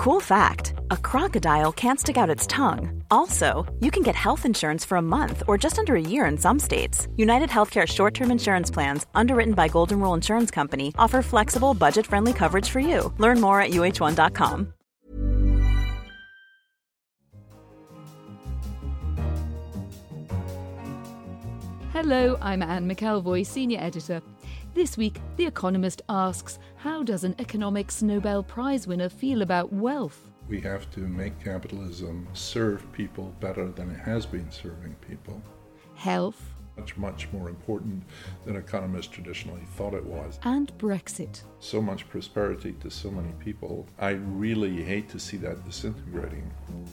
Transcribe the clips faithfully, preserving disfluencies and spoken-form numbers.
Cool fact, a crocodile can't stick out its tongue. Also, you can get health insurance for a month or just under a year in some states. United Healthcare short-term insurance plans, underwritten by Golden Rule Insurance Company, offer flexible, budget-friendly coverage for you. Learn more at U H one dot com. Hello, I'm Anne McElvoy, Senior Editor. This week, The Economist asks, how does an economics Nobel Prize winner feel about wealth? We have to make capitalism serve people better than it has been serving people. Health. Much, much more important than economists traditionally thought it was. And Brexit. So much prosperity to so many people. I really hate to see that disintegrating.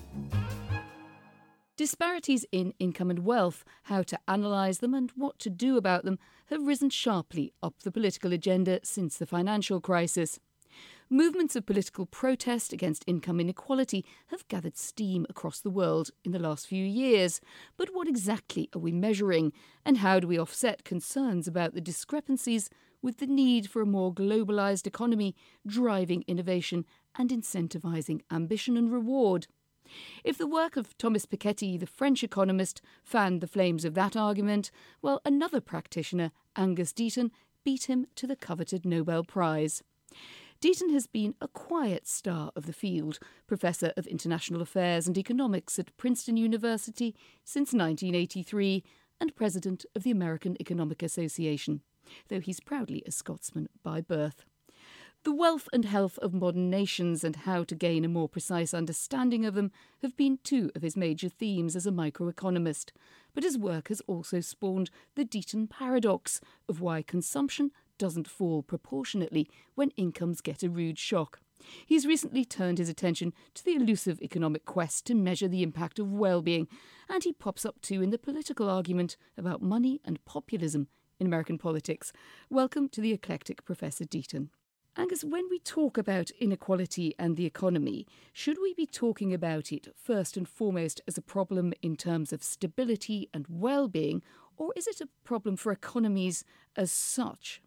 Disparities in income and wealth, how to analyse them and what to do about them, have risen sharply up the political agenda since the financial crisis. Movements of political protest against income inequality have gathered steam across the world in the last few years. But what exactly are we measuring, and how do we offset concerns about the discrepancies with the need for a more globalised economy driving innovation and incentivising ambition and reward? If the work of Thomas Piketty, the French economist, fanned the flames of that argument, well, another practitioner, Angus Deaton, beat him to the coveted Nobel Prize. Deaton has been a quiet star of the field, Professor of International Affairs and Economics at Princeton University since nineteen eighty-three and President of the American Economic Association, though he's proudly a Scotsman by birth. The wealth and health of modern nations and how to gain a more precise understanding of them have been two of his major themes as a microeconomist, but his work has also spawned the Deaton paradox of why consumption doesn't fall proportionately when incomes get a rude shock. He's recently turned his attention to the elusive economic quest to measure the impact of well-being, and he pops up too in the political argument about money and populism in American politics. Welcome to the eclectic Professor Deaton. Angus, when we talk about inequality and the economy, should we be talking about it first and foremost as a problem in terms of stability and well-being, or is it a problem for economies as such?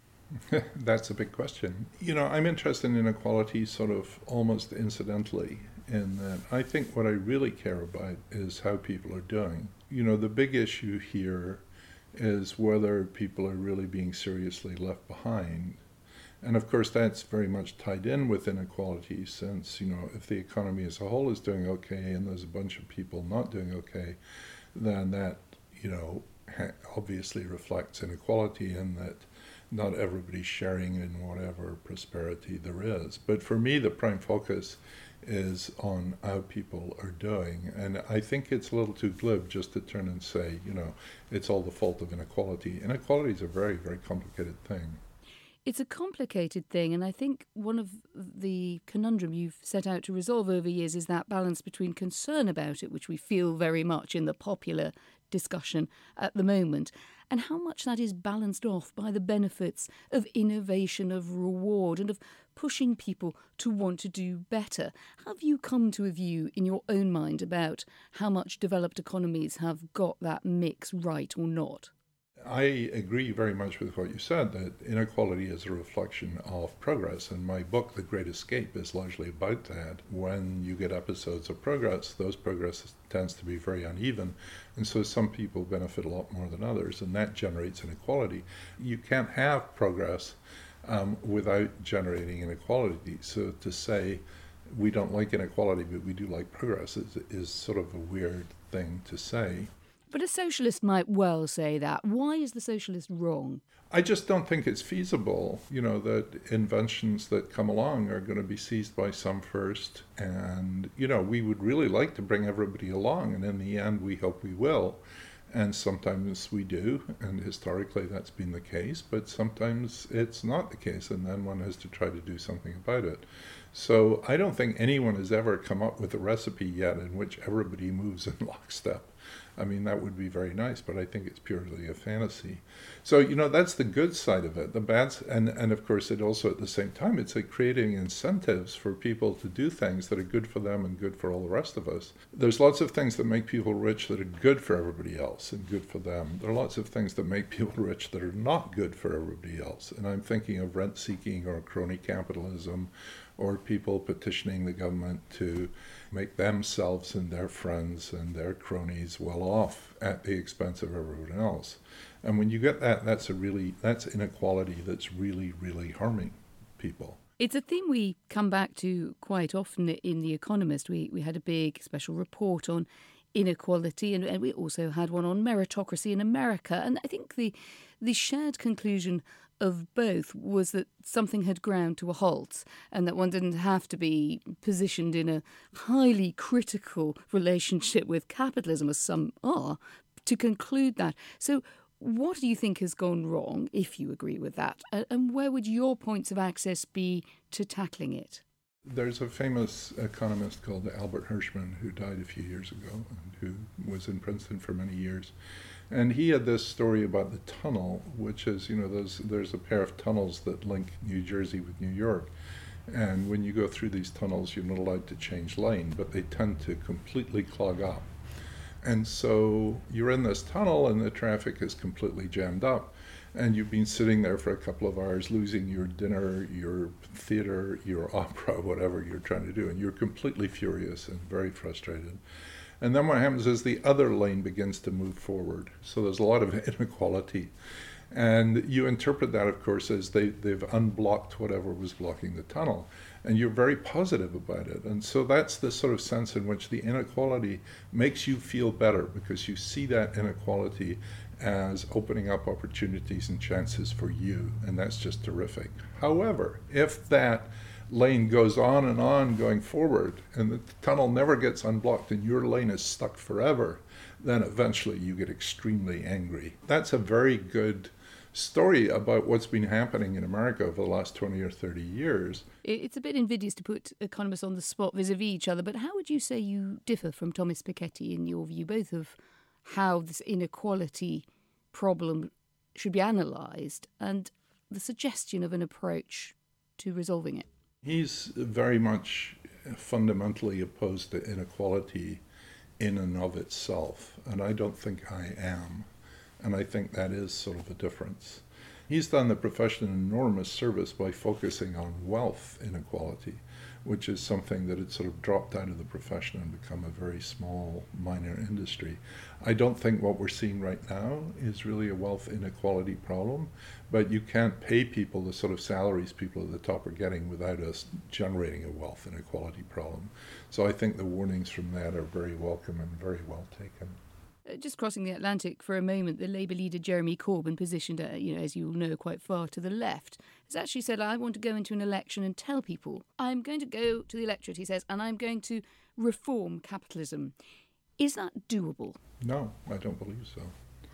That's a big question. You know, I'm interested in inequality sort of almost incidentally, in that I think what I really care about is how people are doing. You know, the big issue here is whether people are really being seriously left behind. And of course, that's very much tied in with inequality, since, you know, if the economy as a whole is doing okay and there's a bunch of people not doing okay, then that, you know, ha- obviously reflects inequality in that not everybody's sharing in whatever prosperity there is. But for me, the prime focus is on how people are doing. And I think it's a little too glib just to turn and say, you know, it's all the fault of inequality. Inequality is a very, very complicated thing. It's a complicated thing, and I think one of the conundrum you've set out to resolve over years is that balance between concern about it, which we feel very much in the popular discussion at the moment, and how much that is balanced off by the benefits of innovation, of reward, and of pushing people to want to do better. Have you come to a view in your own mind about how much developed economies have got that mix right or not? I agree very much with what you said, that inequality is a reflection of progress. And my book, The Great Escape, is largely about that. When you get episodes of progress, those progress tends to be very uneven. And so some people benefit a lot more than others, and that generates inequality. You can't have progress um, without generating inequality. So to say we don't like inequality, but we do like progress is, is sort of a weird thing to say. But a socialist might well say that. Why is the socialist wrong? I just don't think it's feasible, you know, that inventions that come along are going to be seized by some first. And, you know, we would really like to bring everybody along, and in the end, we hope we will. And sometimes we do, and historically that's been the case, but sometimes it's not the case, and then one has to try to do something about it. So I don't think anyone has ever come up with a recipe yet in which everybody moves in lockstep. I mean, that would be very nice, but I think it's purely a fantasy. So, you know, that's the good side of it. The bad, and, and of course, it also at the same time, it's like creating incentives for people to do things that are good for them and good for all the rest of us. There's lots of things that make people rich that are good for everybody else and good for them. There are lots of things that make people rich that are not good for everybody else. And I'm thinking of rent-seeking or crony capitalism or people petitioning the government to make themselves and their friends and their cronies well off at the expense of everyone else. And when you get that, that's a really, that's inequality that's really, really harming people. It's a theme we come back to quite often in The Economist. We we had a big special report on inequality, and, and we also had one on meritocracy in America. And I think the the shared conclusion of both was that something had ground to a halt and that one didn't have to be positioned in a highly critical relationship with capitalism, as some are, to conclude that. So what do you think has gone wrong, if you agree with that? And where would your points of access be to tackling it? There's a famous economist called Albert Hirschman who died a few years ago and who was in Princeton for many years. And he had this story about the tunnel, which is, you know, there's, there's a pair of tunnels that link New Jersey with New York. And when you go through these tunnels, you're not allowed to change lane, but they tend to completely clog up. And so you're in this tunnel and the traffic is completely jammed up. And you've been sitting there for a couple of hours losing your dinner, your theater, your opera, whatever you're trying to do. And you're completely furious and very frustrated. And then what happens is the other lane begins to move forward. So there's a lot of inequality. And you interpret that, of course, as they, they've unblocked whatever was blocking the tunnel. And you're very positive about it. And so that's the sort of sense in which the inequality makes you feel better, because you see that inequality as opening up opportunities and chances for you. And that's just terrific. However, if that lane goes on and on going forward and the tunnel never gets unblocked and your lane is stuck forever, then eventually you get extremely angry. That's a very good story about what's been happening in America over the last twenty or thirty years. It's a bit invidious to put economists on the spot vis-a-vis each other, but how would you say you differ from Thomas Piketty in your view, both of how this inequality problem should be analysed and the suggestion of an approach to resolving it? He's very much fundamentally opposed to inequality in and of itself, and I don't think I am. And I think that is sort of a difference. He's done the profession an enormous service by focusing on wealth inequality, which is something that had sort of dropped out of the profession and become a very small, minor industry. I don't think what we're seeing right now is really a wealth inequality problem, but you can't pay people the sort of salaries people at the top are getting without us generating a wealth inequality problem. So I think the warnings from that are very welcome and very well taken. Just crossing the Atlantic for a moment, the Labour leader Jeremy Corbyn, positioned, uh, you know, as you know, quite far to the left, has actually said, I want to go into an election and tell people I'm going to go to the electorate, he says, and I'm going to reform capitalism. Is that doable? No, I don't believe so.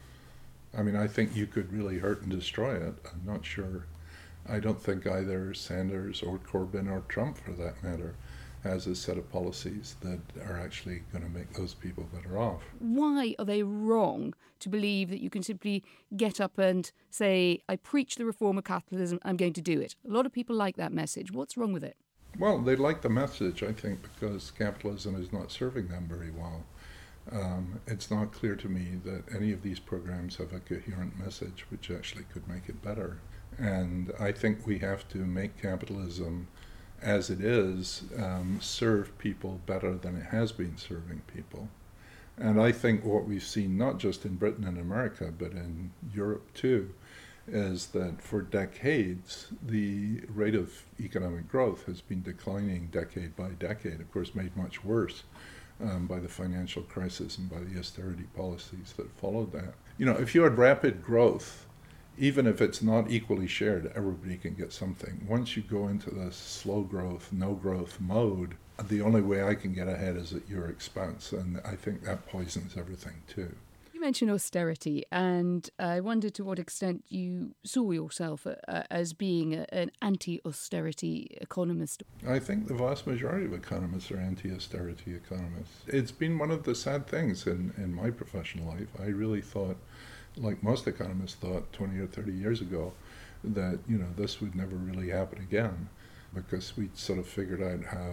I mean, I think you could really hurt and destroy it. I'm not sure. I don't think either Sanders or Corbyn or Trump, for that matter, has a set of policies that are actually going to make those people better off. Why are they wrong to believe that you can simply get up and say, I preach the reform of capitalism, I'm going to do it? A lot of people like that message. What's wrong with it? Well, they like the message, I think, because capitalism is not serving them very well. Um, it's not clear to me that any of these programs have a coherent message which actually could make it better. And I think we have to make capitalism as it is, um, serve people better than it has been serving people. And I think what we've seen, not just in Britain and America, but in Europe too, is that for decades, the rate of economic growth has been declining decade by decade, of course made much worse um, by the financial crisis and by the austerity policies that followed that. You know, if you had rapid growth, even if it's not equally shared, everybody can get something. Once you go into this slow growth, no growth mode, the only way I can get ahead is at your expense. And I think that poisons everything too. You mentioned austerity, and I wondered to what extent you saw yourself uh, as being a, an anti-austerity economist. I think the vast majority of economists are anti-austerity economists. It's been one of the sad things in, in my professional life. I really thought, like most economists thought twenty or thirty years ago, that, you know, this would never really happen again, because we'd sort of figured out how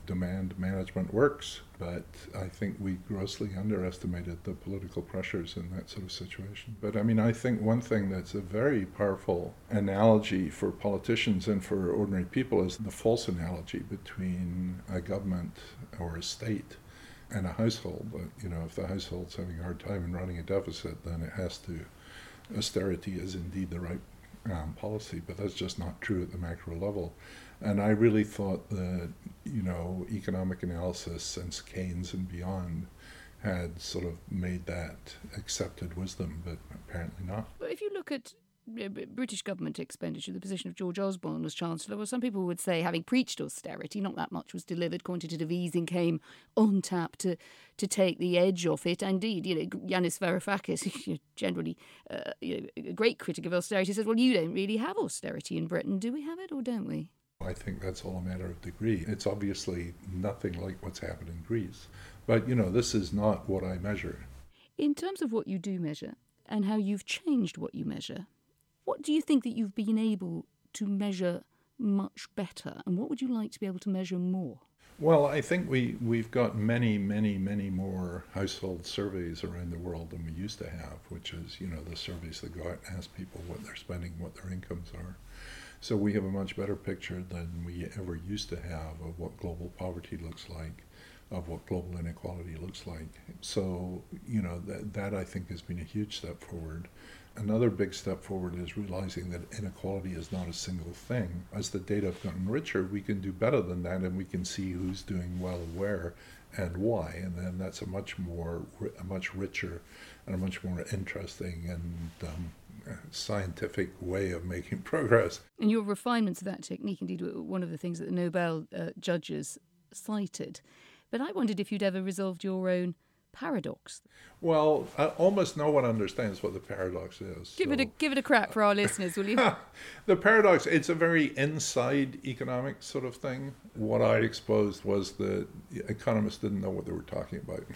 demand management works, but I think we grossly underestimated the political pressures in that sort of situation. But I mean, I think one thing that's a very powerful analogy for politicians and for ordinary people is the false analogy between a government or a state and a household. You know, if the household's having a hard time in running a deficit, then it has to, austerity is indeed the right um, policy, but that's just not true at the macro level. And I really thought that, you know, economic analysis since Keynes and beyond had sort of made that accepted wisdom, but apparently not. But if you look at British government expenditure, the position of George Osborne as Chancellor, well, some people would say, having preached austerity, not that much was delivered. Quantitative easing came on tap to, to take the edge off it. Indeed, you know, Yanis Varoufakis, generally uh, you know, a great critic of austerity, says, well, you don't really have austerity in Britain. Do we have it or don't we? I think that's all a matter of degree. It's obviously nothing like what's happened in Greece. But, you know, this is not what I measure. In terms of what you do measure and how you've changed what you measure, what do you think that you've been able to measure much better? And what would you like to be able to measure more? Well, I think we, we've got many, many, many more household surveys around the world than we used to have, which is, you know, the surveys that go out and ask people what they're spending, what their incomes are. So we have a much better picture than we ever used to have of what global poverty looks like, of what global inequality looks like. So, you know, that, that I think has been a huge step forward. Another big step forward is realizing that inequality is not a single thing. As the data have gotten richer, we can do better than that, and we can see who's doing well where and why. And then that's a much more, a much richer and a much more interesting and um, scientific way of making progress. And your refinements of that technique, indeed, were one of the things that the Nobel uh, judges cited. But I wondered if you'd ever resolved your own paradox. Well, uh, almost no one understands what the paradox is. Give so. it a give it a crack for our listeners, will you? The paradox, it's a very inside economic sort of thing. What I exposed was that economists didn't know what they were talking about.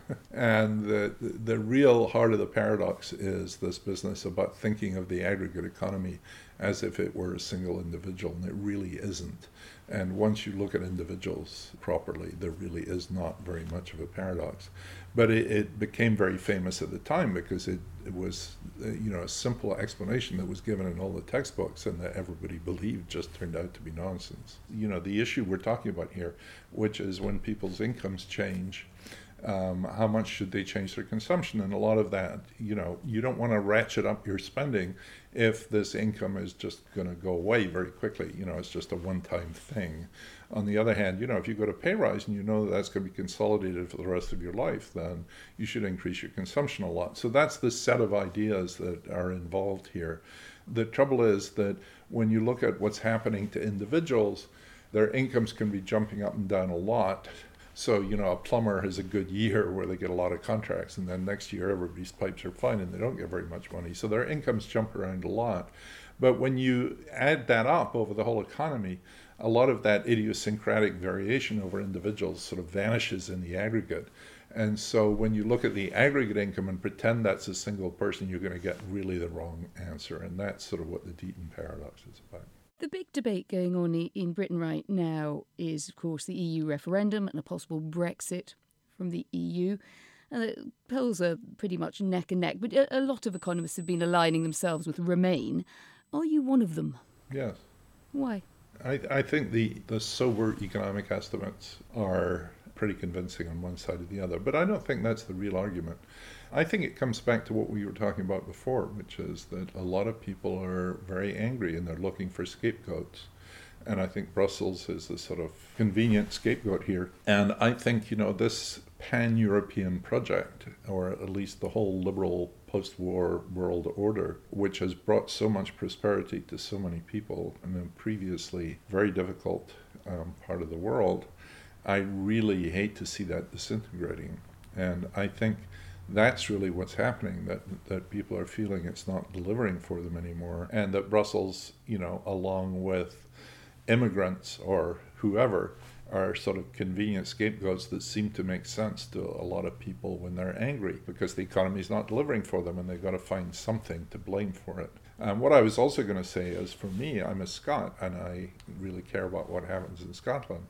And the, the real heart of the paradox is this business about thinking of the aggregate economy as if it were a single individual, and it really isn't. And once you look at individuals properly, there really is not very much of a paradox. But it, it became very famous at the time because it, it was, you know, a simple explanation that was given in all the textbooks and that everybody believed just turned out to be nonsense. You know, the issue we're talking about here, which is when people's incomes change, Um, how much should they change their consumption? And a lot of that, you know, you don't want to ratchet up your spending if this income is just going to go away very quickly. You know, it's just a one-time thing. On the other hand, you know, if you got a pay rise and you know that that's going to be consolidated for the rest of your life, then you should increase your consumption a lot. So that's the set of ideas that are involved here. The trouble is that when you look at what's happening to individuals, their incomes can be jumping up and down a lot. So, you know, a plumber has a good year where they get a lot of contracts, and then next year everybody's pipes are fine and they don't get very much money. So their incomes jump around a lot. But when you add that up over the whole economy, a lot of that idiosyncratic variation over individuals sort of vanishes in the aggregate. And so when you look at the aggregate income and pretend that's a single person, you're going to get really the wrong answer. And that's sort of what the Deaton paradox is about. The big debate going on in Britain right now is, of course, the E U referendum and a possible Brexit from the E U. And the polls are pretty much neck and neck, but a lot of economists have been aligning themselves with Remain. Are you one of them? Yes. Why? I, I think the, the sober economic estimates are pretty convincing on one side or the other, but I don't think that's the real argument. I think it comes back to what we were talking about before, which is that a lot of people are very angry and they're looking for scapegoats. And I think Brussels is the sort of convenient scapegoat here. And I think, you know, this pan-European project, or at least the whole liberal post-war world order, which has brought so much prosperity to so many people in a previously very difficult um, part of the world, I really hate to see that disintegrating. And I think that's really what's happening, that that people are feeling it's not delivering for them anymore, and that Brussels, you know, along with immigrants or whoever, are sort of convenient scapegoats that seem to make sense to a lot of people when they're angry because the economy is not delivering for them and they've got to find something to blame for it. And what I was also going to say is, for me, I'm a Scot and I really care about what happens in Scotland.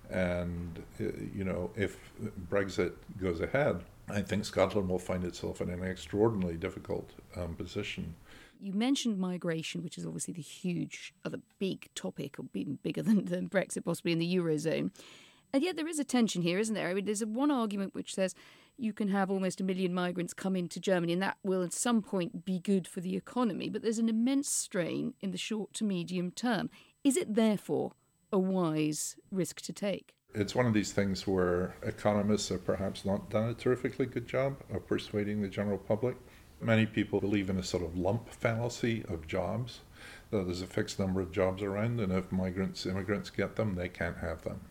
And, uh, you know, if Brexit goes ahead, I think Scotland will find itself in an extraordinarily difficult um, position. You mentioned migration, which is obviously the huge, other big topic, or even bigger than, than Brexit, possibly in the Eurozone. And yet there is a tension here, isn't there? I mean, there's a one argument which says you can have almost a million migrants come into Germany, and that will at some point be good for the economy. But there's an immense strain in the short to medium term. Is it therefore a wise risk to take? It's one of these things where economists have perhaps not done a terrifically good job of persuading the general public. Many people believe in a sort of lump fallacy of jobs, that there's a fixed number of jobs around, and if migrants, immigrants get them, they can't have them.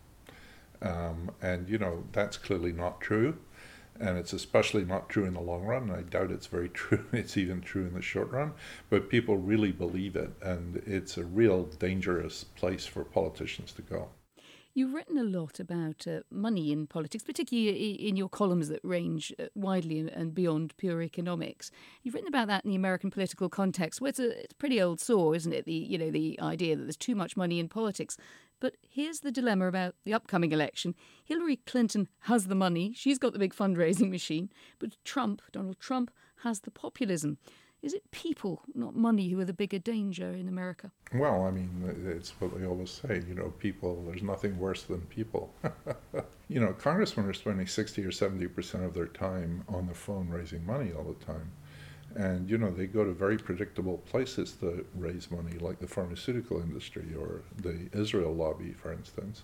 Um, and, you know, that's clearly not true. And it's especially not true in the long run. I doubt it's very true. It's even true in the short run. But people really believe it. And it's a real dangerous place for politicians to go. You've written a lot about uh, money in politics, particularly in your columns that range uh, widely and beyond pure economics. You've written about that in the American political context, where it's a, it's a pretty old saw, isn't it? The you know the idea that there's too much money in politics. But here's the dilemma about the upcoming election. Hillary Clinton has the money. She's got the big fundraising machine. But Trump, Donald Trump, has the populism. Is it people, not money, who are the bigger danger in America? Well, I mean, it's what they always say, you know, people, there's nothing worse than people. You know, congressmen are spending sixty or seventy percent of their time on the phone raising money all the time. And, you know, they go to very predictable places to raise money, like the pharmaceutical industry or the Israel lobby, for instance.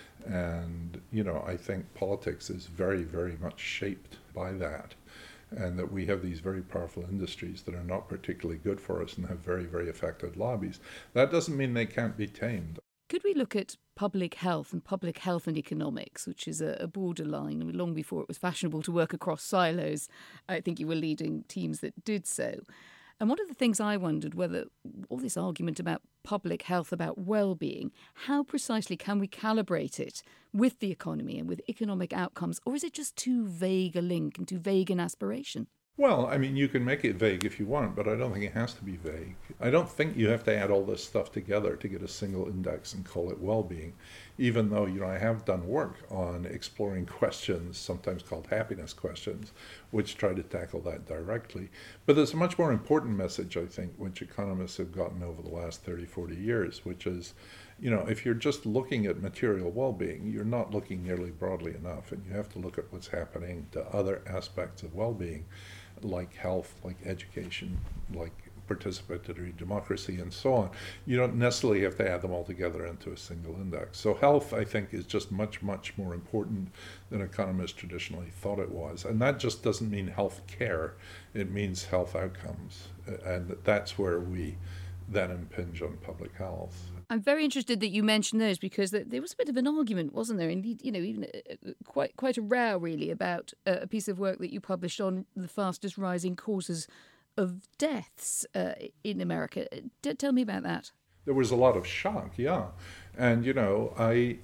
And, you know, I think politics is very, very much shaped by that. And that we have these very powerful industries that are not particularly good for us and have very, very effective lobbies. That doesn't mean they can't be tamed. Could we look at public health and public health and economics, which is a, a borderline? I mean, long before it was fashionable to work across silos, I think you were leading teams that did so. And one of the things I wondered, whether all this argument about public health, about well-being, how precisely can we calibrate it with the economy and with economic outcomes, or is it just too vague a link and too vague an aspiration? Well, I mean, you can make it vague if you want, but I don't think it has to be vague. I don't think you have to add all this stuff together to get a single index and call it well-being, even though, you know, I have done work on exploring questions, sometimes called happiness questions, which try to tackle that directly. But there's a much more important message, I think, which economists have gotten over the last thirty, forty years, which is, you know, if you're just looking at material well-being, you're not looking nearly broadly enough, and you have to look at what's happening to other aspects of well-being, like health, like education, like participatory democracy, and so on. You don't necessarily have to add them all together into a single index. So health, I think, is just much, much more important than economists traditionally thought it was. And that just doesn't mean health care. It means health outcomes. And that's where we then impinge on public health. I'm very interested that you mentioned those, because there was a bit of an argument, wasn't there? Indeed, you know, even quite quite a row, really, about a piece of work that you published on the fastest rising causes of deaths uh, in America. D- tell me about that. There was a lot of shock, yeah. And, you know, I,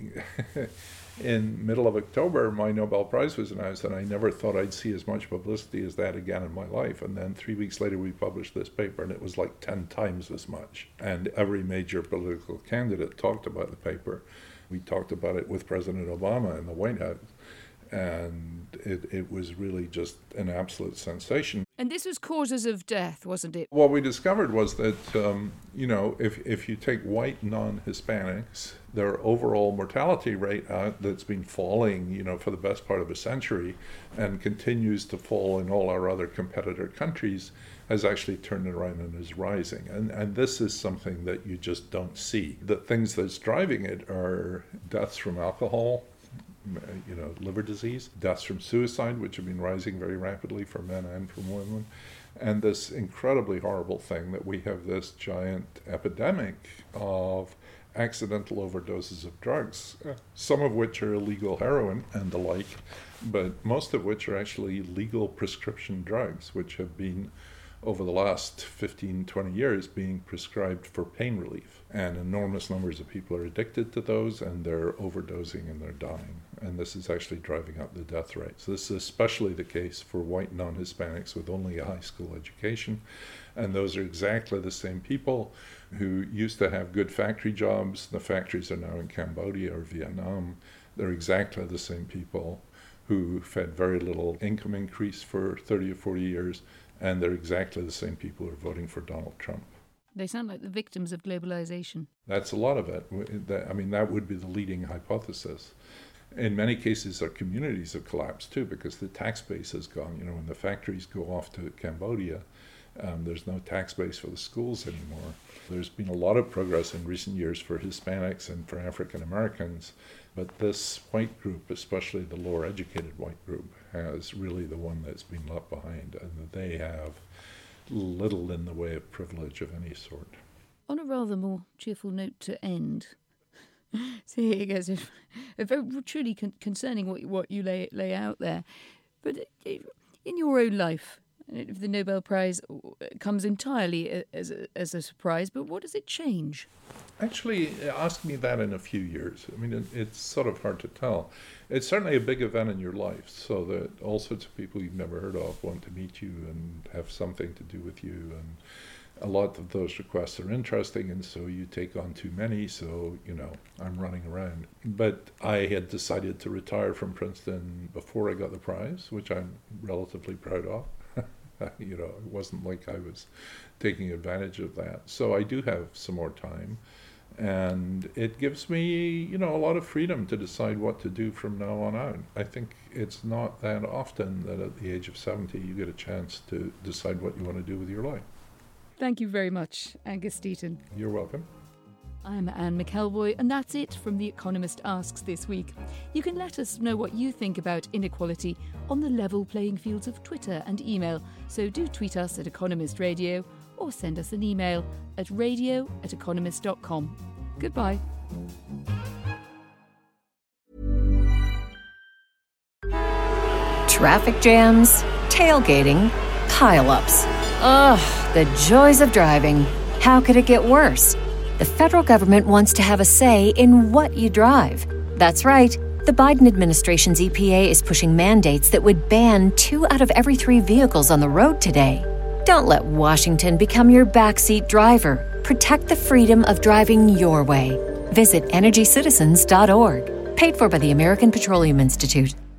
in middle of October, my Nobel Prize was announced, and I never thought I'd see as much publicity as that again in my life. And then three weeks later, we published this paper, and it was like ten times as much. And every major political candidate talked about the paper. We talked about it with President Obama in the White House. And it, it was really just an absolute sensation. And this was causes of death, wasn't it? What we discovered was that, um, you know, if, if you take white non-Hispanics, their overall mortality rate uh, that's been falling, you know, for the best part of a century and continues to fall in all our other competitor countries has actually turned around and is rising. And, and this is something that you just don't see. The things that's driving it are deaths from alcohol, you know, liver disease, deaths from suicide, which have been rising very rapidly for men and for women, and this incredibly horrible thing that we have this giant epidemic of accidental overdoses of drugs, some of which are illegal heroin and the like, but most of which are actually legal prescription drugs, which have been, over the last fifteen, twenty years, being prescribed for pain relief. And enormous numbers of people are addicted to those, and they're overdosing and they're dying. And this is actually driving up the death rate. So this is especially the case for white non-Hispanics with only a high school education. And those are exactly the same people who used to have good factory jobs. The factories are now in Cambodia or Vietnam. They're exactly the same people who fed very little income increase for thirty or forty years, and they're exactly the same people who are voting for Donald Trump. They sound like the victims of globalization. That's a lot of it. I mean, that would be the leading hypothesis. In many cases, their communities have collapsed too, because the tax base has gone. You know, when the factories go off to Cambodia, um, there's no tax base for the schools anymore. There's been a lot of progress in recent years for Hispanics and for African Americans, but this white group, especially the lower educated white group, has really the one that's been left behind, and they have little in the way of privilege of any sort. On a rather more cheerful note to end, so here goes, a very truly con- concerning what what you lay lay out there. But in your own life, if the Nobel Prize comes entirely as a, as a surprise, but what does it change? Actually, ask me that in a few years. I mean, it, it's sort of hard to tell. It's certainly a big event in your life, so that all sorts of people you've never heard of want to meet you and have something to do with you, and a lot of those requests are interesting, and so you take on too many, so, you know, I'm running around. But I had decided to retire from Princeton before I got the prize, which I'm relatively proud of. You know, it wasn't like I was taking advantage of that. So I do have some more time, and it gives me, you know, a lot of freedom to decide what to do from now on out. I think it's not that often that at the age of seventy you get a chance to decide what you want to do with your life. Thank you very much, Angus Deaton. You're welcome. I'm Anne McElvoy, and that's it from The Economist Asks this week. You can let us know what you think about inequality on the level playing fields of Twitter and email, so do tweet us at Economist Radio or send us an email at radio at economist dot com. Goodbye. Traffic jams, tailgating, pile-ups. Ugh, the joys of driving. How could it get worse? The federal government wants to have a say in what you drive. That's right. The Biden administration's E P A is pushing mandates that would ban two out of every three vehicles on the road today. Don't let Washington become your backseat driver. Protect the freedom of driving your way. Visit energy citizens dot org. Paid for by the American Petroleum Institute.